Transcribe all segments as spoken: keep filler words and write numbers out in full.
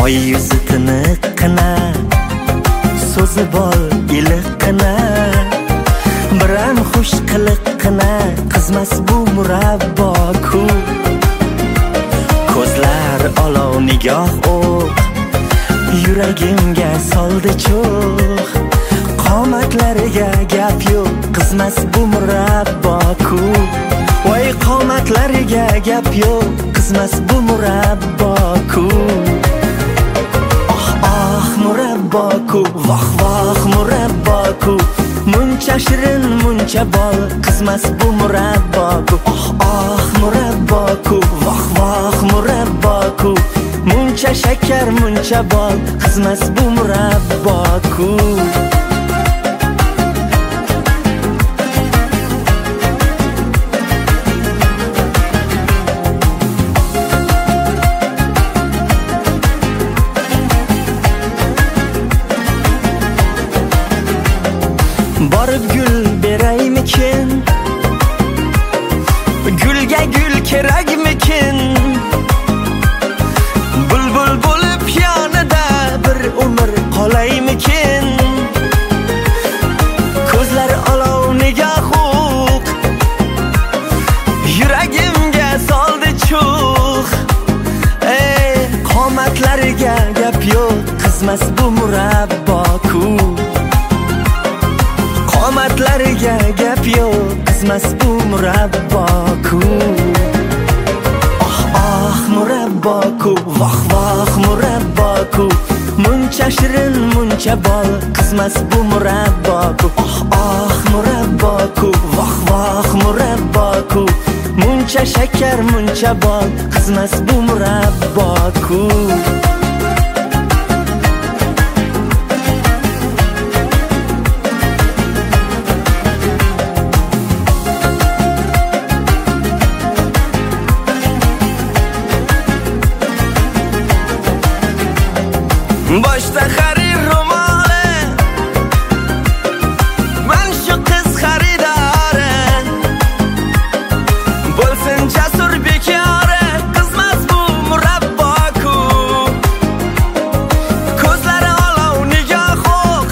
Oy yuzi tiniqqina, so'zi bol iliqqina, biram xush qiliqqina, qizmas bu murabbo-ku. Ko'zlar olov nigoh o'q, yuragimga soldi cho'g'. Qomatlariga gap yo'q, qizmas bu murabbo-ku. Voy qomatlariga gap yo'q, qizmas bu murabbo-ku. Murabbo-ku, voh voh murabbo-ku, muncha shirin muncha bol, qizmas bu murabbo-ku. Oh oh murabbo-ku, voh voh murabbo-ku, muncha shakar muncha bol, qizmas bu murabbo-ku. Borib gul beraymikin, gulga gul kerakmikin, bulbul bo'lib yonida bir umr qolaymikin. Ko'zlar olov nigoh o'q, yuragimga soldi cho'g'. Ey qomatlariga gap yo'q, qizmas bu murabbo-ku. Qomatlariga gap yo'q, qizmas bu murabbo-ku. Oh oh murabbo-ku, voh voh murabbo-ku, muncha shirin muncha bol, qizmas bu murabbo-ku. Oh oh murabbo-ku, voh voh murabbo-ku, muncha shakar muncha bol, qizmas bu murabbo-ku. Boshda xarir ro'moli, men shu qiz xaridori, bo'lsin jasur bekori, qizmas bu murabbo-ku. Ko'zlari olov nigoh o'q,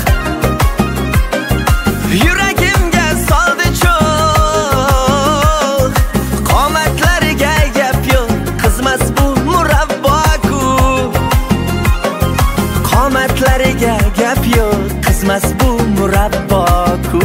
yuragimga soldi cho'g'. Qomatlariga gap yo'q, qizmas bu murabbo-ku. Qomatlariga gap yo'q, qizmas bu murabbo-ku.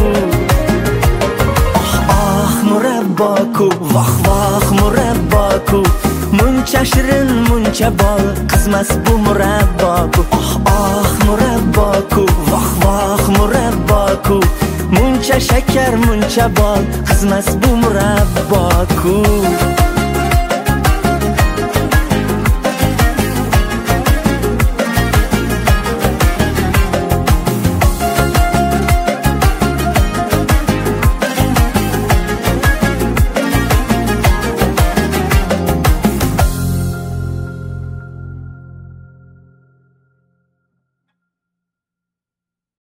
Oh oh murabbo-ku, voh voh murabbo-ku, muncha shirin muncha bol, qizmas bu murabbo-ku. Oh oh murabbo-ku, voh voh murabbo-ku, muncha shakar muncha bol, qizmas bu murabbo-ku.